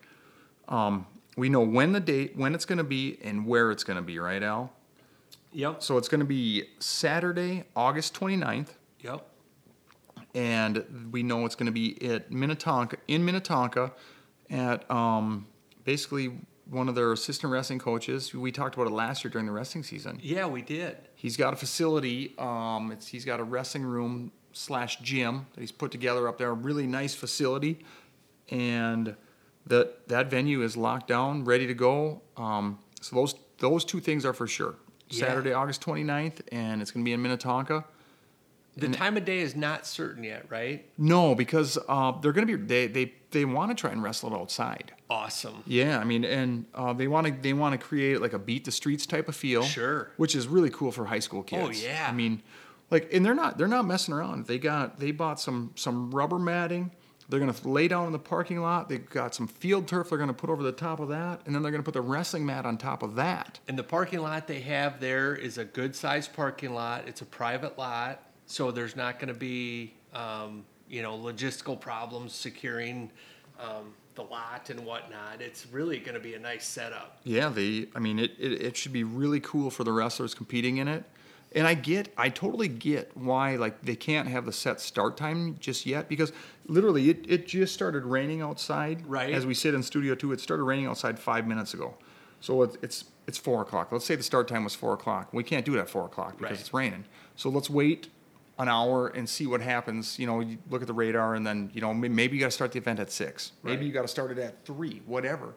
we know when it's going to be, and where it's going to be, right, Al? Yep. So it's going to be Saturday, August 29th. Yep. And we know it's going to be at Minnetonka at basically one of their assistant wrestling coaches. We talked about it last year during the wrestling season. Yeah, we did. He's got a facility. He's got a wrestling room / gym that he's put together up there. A really nice facility, and that venue is locked down, ready to go. So those two things are for sure. Yeah. Saturday, August 29th, and it's going to be in Minnetonka. The time of day is not certain yet, right? No, because they're going to be they want to try and wrestle it outside. Awesome. Yeah, I mean, and they want to create like a beat the streets type of feel. Sure. Which is really cool for high school kids. Oh, yeah. I mean, like, and they're not messing around. They bought some rubber matting. They're going to lay down in the parking lot. They've got some field turf they're going to put over the top of that, and then they're going to put the wrestling mat on top of that. And the parking lot they have there is a good-sized parking lot. It's a private lot, so there's not going to be, logistical problems securing the lot and whatnot. It's really going to be a nice setup. Yeah, it should be really cool for the wrestlers competing in it. And I totally get why, like, they can't have the set start time just yet, because literally it just started raining outside. Right. As we sit in Studio 2, it started raining outside 5 minutes ago. So it's 4 o'clock. Let's say the start time was 4 o'clock. We can't do it at 4 o'clock because Right. it's raining. So let's wait an hour and see what happens. You look at the radar, and then, maybe you got to start the event at 6. Maybe Right. you got to start it at 3, whatever.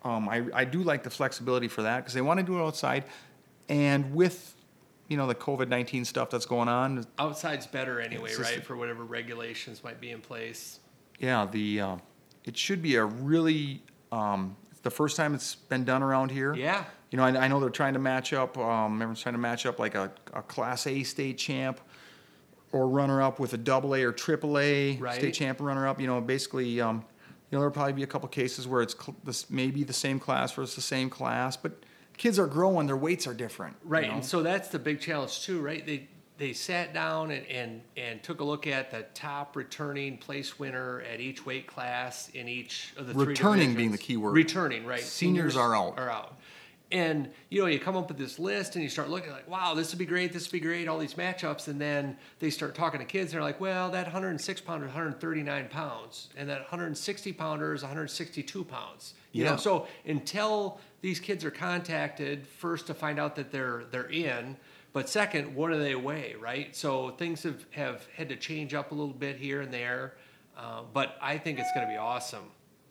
I do like the flexibility for that, because they want to do it outside. And with the COVID-19 stuff that's going on. Outside's better anyway, It's just- right? For whatever regulations might be in place. Yeah, it should be a really, it's the first time it's been done around here. Yeah. I know they're trying to match up, everyone's trying to match up like a Class A state champ or runner-up with a AA or AAA Right. state champ runner-up. Basically, there'll probably be a couple cases where it's maybe the same class versus the same class, but kids are growing, their weights are different. Right, and so that's the big challenge too, right? They sat down and took a look at the top returning place winner at each weight class in each of the three Returning divisions. being the key word. Returning, right. Seniors are out. And, you come up with this list and you start looking like, wow, this would be great, all these matchups. And then they start talking to kids and they're like, well, that 106 pounder is 139 pounds. And that 160 pounder is 162 pounds. Yeah. So until these kids are contacted, first to find out that they're in, but second, what do they weigh, right? So things have had to change up a little bit here and there. But I think it's going to be awesome.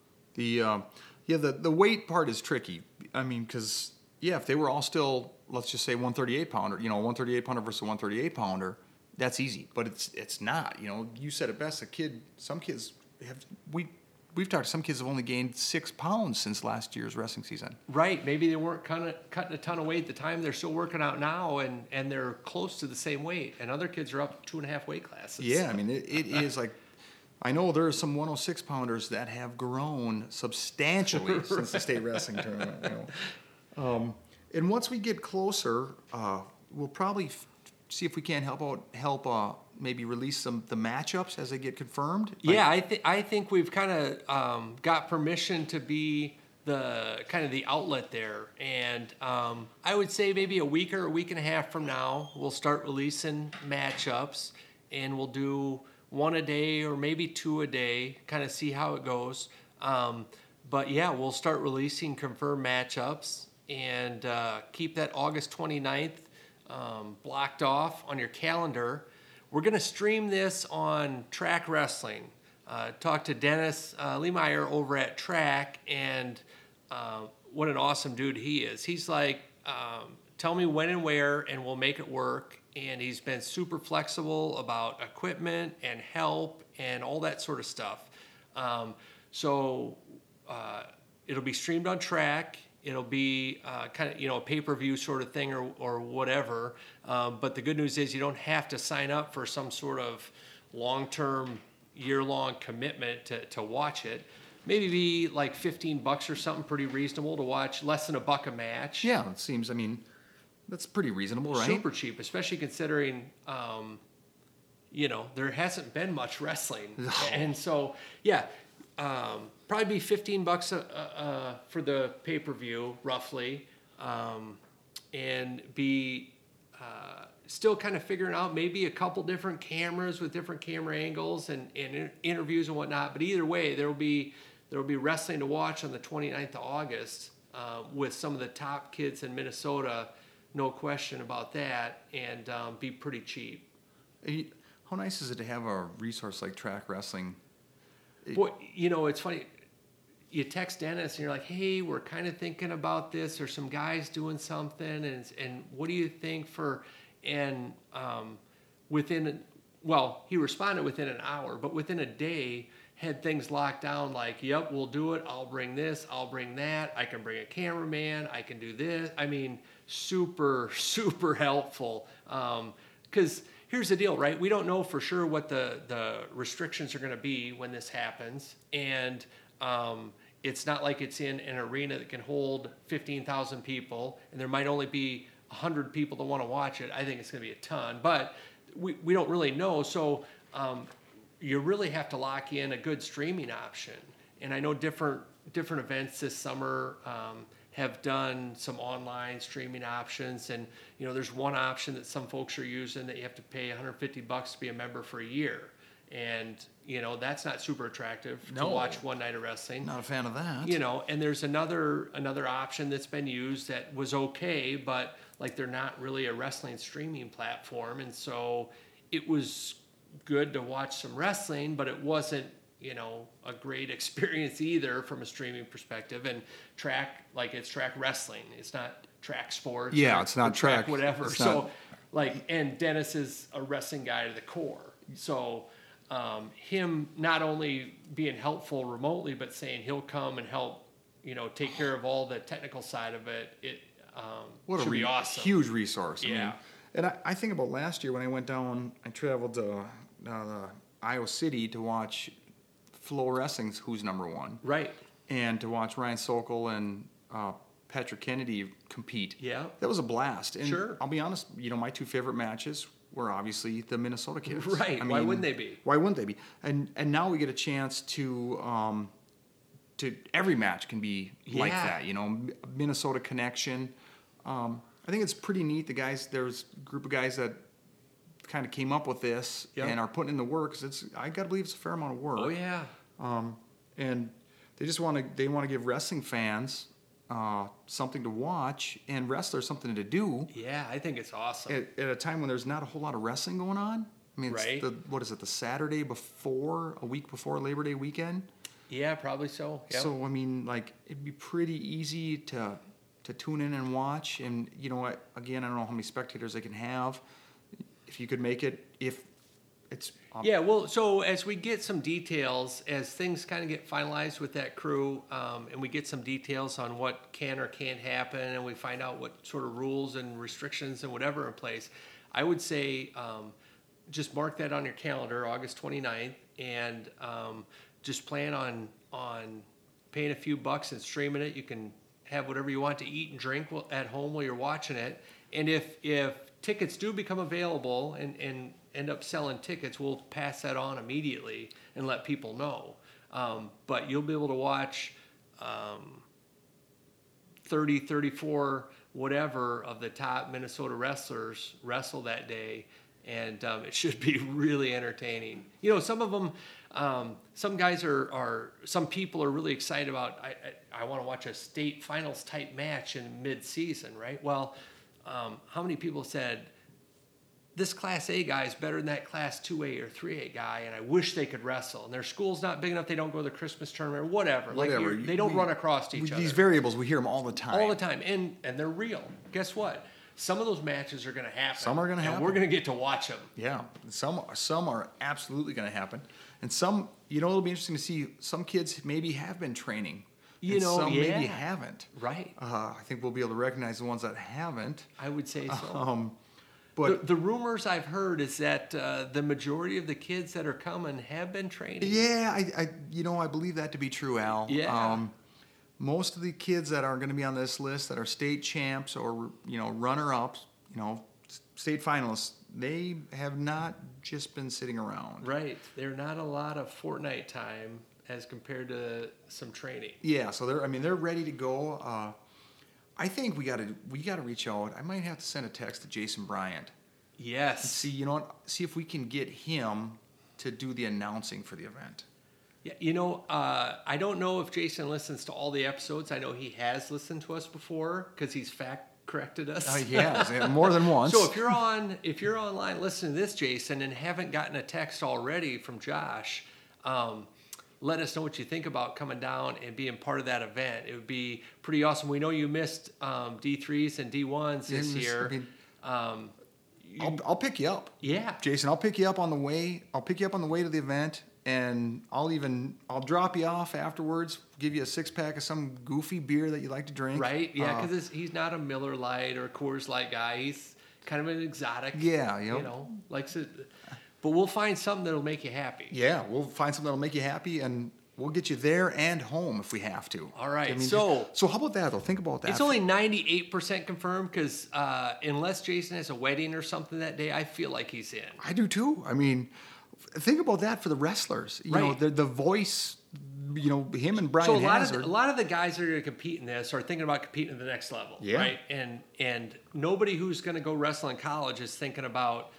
The weight part is tricky. I mean, because, if they were all still, let's just say 138 pounder, 138 pounder versus 138 pounder, that's easy. But it's not. You said it best. Some kids we've talked to some kids have only gained 6 pounds since last year's wrestling season. Right. Maybe they weren't cutting a ton of weight at the time. They're still working out now, and they're close to the same weight. And other kids are up 2.5 weight classes. Yeah, I mean, it is like, I know there are some 106 pounders that have grown substantially since the state wrestling tournament. And once we get closer, we'll probably see if we can help maybe release the matchups as they get confirmed. Yeah, I think we've kind of got permission to be the outlet there, and I would say maybe a week or a week and a half from now we'll start releasing matchups, and we'll do 1 a day or maybe 2 a day, kind of see how it goes. But yeah, we'll start releasing confirmed matchups and keep that August 29th blocked off on your calendar. We're going to stream this on Track Wrestling. Talked to Dennis Leemeyer over at Track, and what an awesome dude he is. He's like, tell me when and where, and we'll make it work. And he's been super flexible about equipment and help and all that sort of stuff. So it'll be streamed on Track. It'll be kind of, a pay-per-view sort of thing or whatever. But the good news is you don't have to sign up for some sort of long-term, year-long commitment to watch it. Maybe be like $15 or something, pretty reasonable to watch, less than $1 a match. Yeah, it seems, that's pretty reasonable, right? Super cheap, especially considering, there hasn't been much wrestling. And so, yeah, probably be $15 for the pay-per-view, roughly, and be still kind of figuring out maybe a couple different cameras with different camera angles and interviews and whatnot. But either way, there will be wrestling to watch on the 29th of August with some of the top kids in Minnesota, no question about that, and be pretty cheap. How nice is it to have a resource like track wrestling? Boy, it's funny. You text Dennis and you're like, hey, we're kind of thinking about this. There's some guys doing something, and what do you think for? And he responded within an hour, but within a day had things locked down. Like, yep, we'll do it. I'll bring this. I'll bring that. I can bring a cameraman. I can do this. I mean, super, super helpful. Because here's the deal, right? We don't know for sure what the restrictions are going to be when this happens. And it's not like it's in an arena that can hold 15,000 people, and there might only be 100 people that want to watch it. I think it's going to be a ton, but we don't really know. So you really have to lock in a good streaming option. And I know different events this summer have done some online streaming options, and there's one option that some folks are using that you have to pay $150 to be a member for a year, and that's not super attractive to watch one night of wrestling. Not a fan of that. And there's another option that's been used that was okay, but like they're not really a wrestling streaming platform, and so it was good to watch some wrestling, but it wasn't a great experience either from a streaming perspective. And it's track wrestling. It's not track sports. Yeah, it's not track whatever. And Dennis is a wrestling guy to the core. So him not only being helpful remotely, but saying he'll come and help, take care of all the technical side of it. It should be awesome. Huge resource. Yeah. And I think about last year when I went down, I traveled to Iowa City to watch Flow Wrestling's Who's Number One. Right. And to watch Ryan Sokol and Patrick Kennedy compete. Yeah. That was a blast. And sure. I'll be honest, my two favorite matches were obviously the Minnesota kids. Right. Why wouldn't they be? Why wouldn't they be? And now we get a chance to every match can be like that, Minnesota connection. I think it's pretty neat. There's a group of guys that kind of came up with this and are putting in the work. I got to believe it's a fair amount of work. Oh yeah. And they just want to give wrestling fans something to watch and wrestlers something to do. Yeah, I think it's awesome. At a time when there's not a whole lot of wrestling going on. I mean, it's the Saturday a week before Labor Day weekend? Yeah, probably so. Yep. So, I mean, it'd be pretty easy to tune in and watch. And, again, I don't know how many spectators they can have. If you could make it, if it's... Yeah, well, so as we get some details, as things kind of get finalized with that crew, and we get some details on what can or can't happen, and we find out what sort of rules and restrictions and whatever in place, I would say just mark that on your calendar, August 29th, and just plan on paying a few bucks and streaming it. You can have whatever you want to eat and drink at home while you're watching it. And if tickets do become available and end up selling tickets, we'll pass that on immediately and let people know. But you'll be able to watch 30, 34, whatever of the top Minnesota wrestlers wrestle that day. And it should be really entertaining. Some of them, some guys some people are really excited about, I want to watch a state finals type match in mid-season, right? Well, how many people said, this Class A guy is better than that Class 2A or 3A guy, and I wish they could wrestle. And their school's not big enough, they don't go to the Christmas tournament or whatever. They don't run across each other. These variables, we hear them all the time. All the time, and they're real. Guess what? Some of those matches are going to happen. Some are going to happen. And we're going to get to watch them. Yeah, some are absolutely going to happen. And some, it'll be interesting to see, some kids maybe have been training. Some maybe haven't. Right. I think we'll be able to recognize the ones that haven't. I would say so. But the rumors I've heard is that the majority of the kids that are coming have been training. Yeah, I believe that to be true, Al. Yeah. Most of the kids that are going to be on this list that are state champs or runner-ups, state finalists, they have not just been sitting around. Right. They're not a lot of Fortnite time as compared to some training. Yeah, so they're ready to go. I think we gotta reach out. I might have to send a text to Jason Bryant. Yes. And see if we can get him to do the announcing for the event. Yeah, I don't know if Jason listens to all the episodes. I know he has listened to us before because he's fact corrected us. Yeah, more than once. So if you're online listening to this, Jason, and haven't gotten a text already from Josh, let us know what you think about coming down and being part of that event. It would be pretty awesome. We know you missed D3s and D1s this year. I'll pick you up. Yeah, Jason, I'll pick you up on the way. I'll pick you up on the way to the event, and I'll drop you off afterwards. Give you a 6-pack of some goofy beer that you like to drink. Right? Yeah, because he's not a Miller Lite or a Coors Light guy. He's kind of an exotic. Yeah, likes it. But we'll find something that'll make you happy. Yeah, we'll find something that'll make you happy, and we'll get you there and home if we have to. All right. I mean, so how about that, though? Think about that. It's only 98% confirmed because unless Jason has a wedding or something that day, I feel like he's in. I do, too. I mean, think about that for the wrestlers. You know, the voice, him and Brian So Hazard. A lot of the guys that are going to compete in this are thinking about competing at the next level. Yeah. Right? And nobody who's going to go wrestle in college is thinking about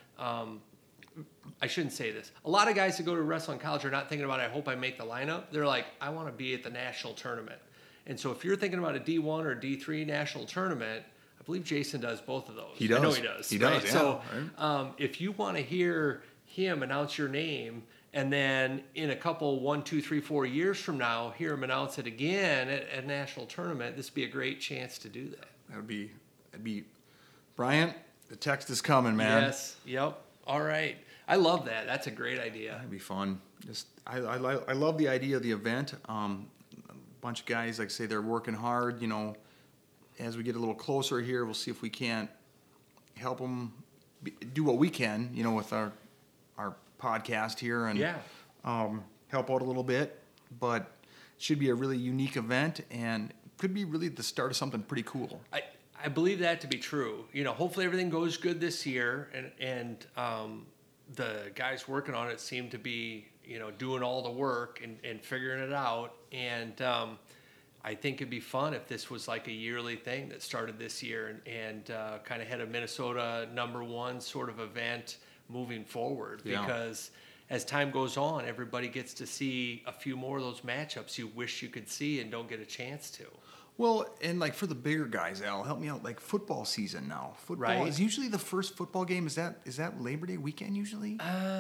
I shouldn't say this. A lot of guys that go to wrestling college are not thinking about, I hope I make the lineup. They're like, I want to be at the national tournament. And so if you're thinking about a D1 or D3 national tournament, I believe Jason does both of those. He does. I know he does. He right? does, yeah. So if you want to hear him announce your name, and then in a couple, 1, 2, 3, 4 years from now, hear him announce it again at a national tournament, this would be a great chance to do that. That'd be Bryant, the text is coming, man. Yes. Yep. All right. I love that. That's a great idea. That'd be fun. I love the idea of the event. A bunch of guys, like I say, they're working hard. As we get a little closer here, we'll see if we can't help them do what we can, with our podcast here and help out a little bit. But it should be a really unique event and could be really the start of something pretty cool. I believe that to be true. Hopefully everything goes good this year, and the guys working on it seem to be, doing all the work and figuring it out. And I think it'd be fun if this was like a yearly thing that started this year and kind of had a Minnesota #1 sort of event moving forward. Yeah. Because as time goes on, everybody gets to see a few more of those matchups you wish you could see and don't get a chance to. Well, and like for the bigger guys, Al, help me out. Like football season now. Football is usually the first football game. Is that Labor Day weekend usually?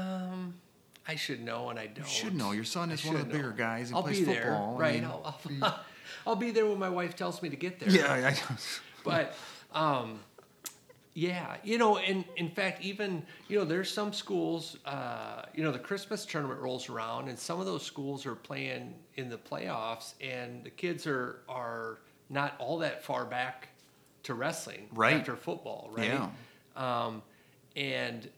I should know, and I don't. You should know. Your son is one of the bigger guys. He I'll plays be football. there, right? I'll be there when my wife tells me to get there. Yeah, But yeah, and in fact, even there's some schools. The Christmas tournament rolls around, and some of those schools are playing in the playoffs, and the kids are not all that far back to wrestling after football, right? Yeah. And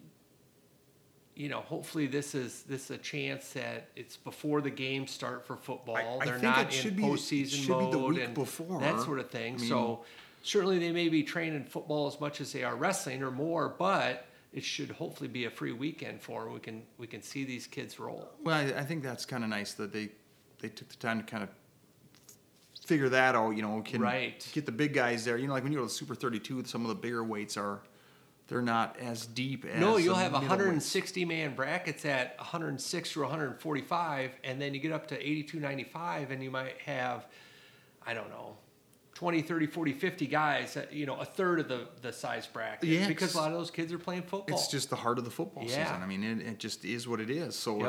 hopefully this is a chance that it's before the games start for football. They're not in postseason mode and before. that sort of thing. So certainly they may be training football as much as they are wrestling or more, but it should hopefully be a free weekend for them. We can see these kids roll. Well, I think that's kind of nice that they took the time to kind of figure that out. Get the big guys there. Like when you go to Super 32, some of the bigger weights they're not as deep as no. You'll have 160 man brackets at 106 through 145, and then you get up to 82.95, and you might have, I don't know, 20, 30, 40, 50 guys, a third of the size bracket. Yeah, because a lot of those kids are playing football. It's just the heart of the football season. I mean, it just is what it is. So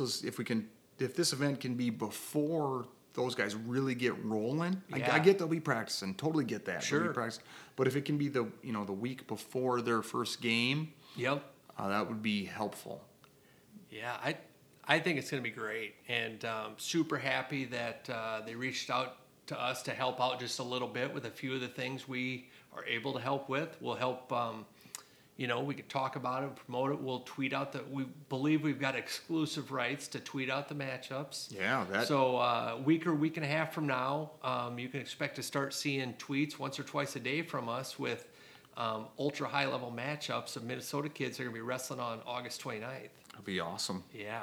if this event can be before those guys really get rolling, I get they'll be practicing. Totally get that. Sure. But if it can be the week before their first game, that would be helpful. Yeah, I think it's going to be great, and super happy that they reached out to us to help out just a little bit with a few of the things we are able to help with. We'll help, we could talk about it, promote it. We'll tweet out that we believe we've got exclusive rights to tweet out the matchups. Yeah. So week and a half from now, you can expect to start seeing tweets once or twice a day from us with ultra high level matchups of Minnesota kids that are going to be wrestling on August 29th. That'd be awesome. Yeah.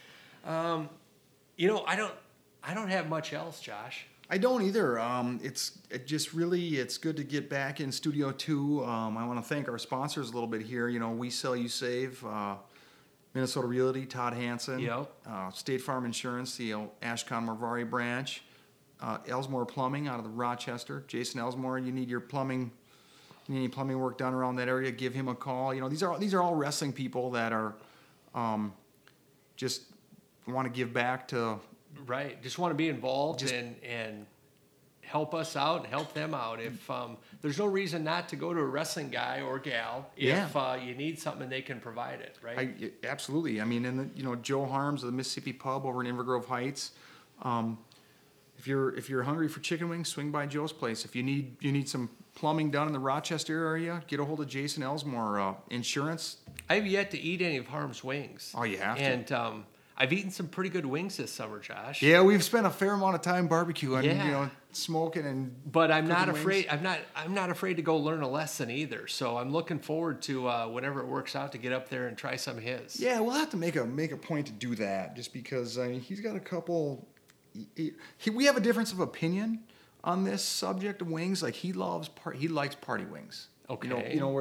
I don't have much else, Josh. I don't either. It's good to get back in Studio 2. I want to thank our sponsors a little bit here. We Sell, You Save, Minnesota Realty, Todd Hansen, Yep. State Farm Insurance, the Ashcon Marvari branch, Elsmore Plumbing out of the Rochester, Jason Elsmore. You need any plumbing work done around that area, give him a call. These are all wrestling people that are just want to give back to. Right. Just want to be involved and help us out and help them out. If there's no reason not to go to a wrestling guy or gal if you need something, they can provide it, right? Absolutely. I mean, and Joe Harms of the Mississippi Pub over in Invergrove Heights. If you're hungry for chicken wings, swing by Joe's place. If you need some plumbing done in the Rochester area, get a hold of Jason Elsmore. Insurance. I have yet to eat any of Harm's wings. Oh, you have to. And I've eaten some pretty good wings this summer, Josh. Yeah, we've spent a fair amount of time barbecuing, Yeah. smoking and. But I'm not wings. afraid. I'm not afraid to go learn a lesson either. So I'm looking forward to whenever it works out to get up there and try some of his. Yeah, we'll have to make a point to do that, just because he's got a couple. We have a difference of opinion on this subject of wings. Like he likes party wings. Okay. Where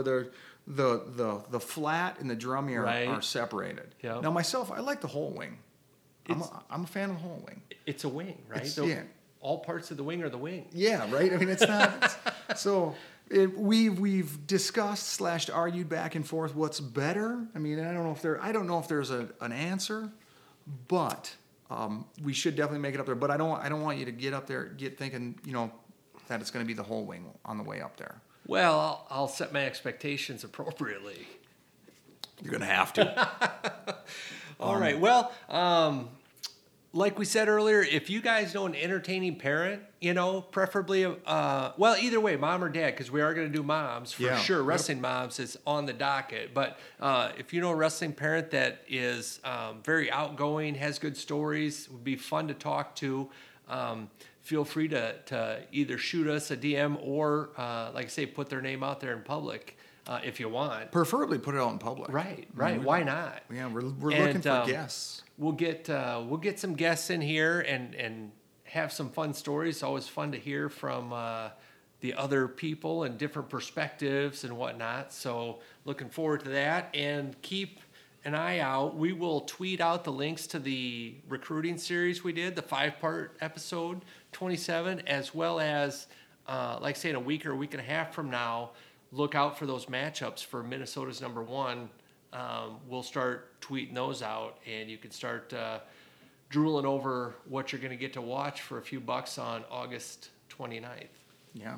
the flat and the drummy are separated. Yep. Now myself, I like the whole wing. I'm a fan of the whole wing. It's a wing, right? Yeah. All parts of the wing are the wing. Yeah, right. I mean, it's not. So we've discussed / argued back and forth what's better. I mean, I don't know if there's an answer, but we should definitely make it up there. But I don't want you to get up there get thinking that it's going to be the whole wing on the way up there. Well, I'll set my expectations appropriately. You're going to have to. All right. Well, like we said earlier, if you guys know an entertaining parent, preferably, either way, mom or dad, because we are going to do moms for sure. Wrestling moms is on the docket. But if you know a wrestling parent that is very outgoing, has good stories, would be fun to talk to, feel free to either shoot us a DM or, like I say, put their name out there in public if you want. Preferably put it out in public. Right. Why not? Yeah, we're looking for guests. We'll get some guests in here and have some fun stories. It's always fun to hear from the other people and different perspectives and whatnot. So looking forward to that, and keep an eye out. We will tweet out the links to the recruiting series we did, the 5-part episode 27, as well as, like I say, in a week or a week and a half from now, look out for those matchups for Minnesota's number 1. We'll start tweeting those out, and you can start drooling over what you're going to get to watch for a few bucks on August 29th. Yeah.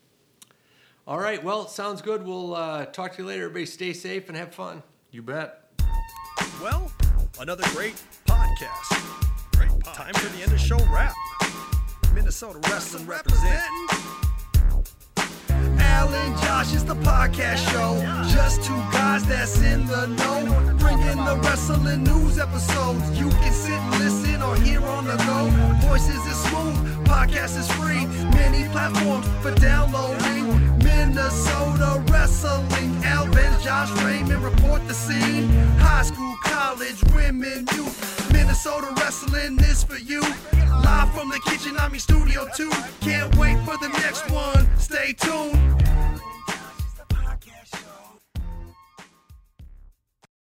All right. Well, sounds good. We'll talk to you later. Everybody stay safe and have fun. You bet. Well, another great podcast. Time for the end of show wrap. Minnesota Wrestling representing. Al and Josh is the podcast show. Just two guys that's in the know. Bringing the wrestling news episodes. You can sit and listen or hear on the go. Voices is smooth, podcast is free. Many platforms for downloading. Minnesota Wrestling. Al, Ben, Josh, Raymond report the scene. High school, college, women, youth. Minnesota Wrestling is for you. Live from the kitchen, I'm in Studio 2. Can't wait for the next one. Stay tuned.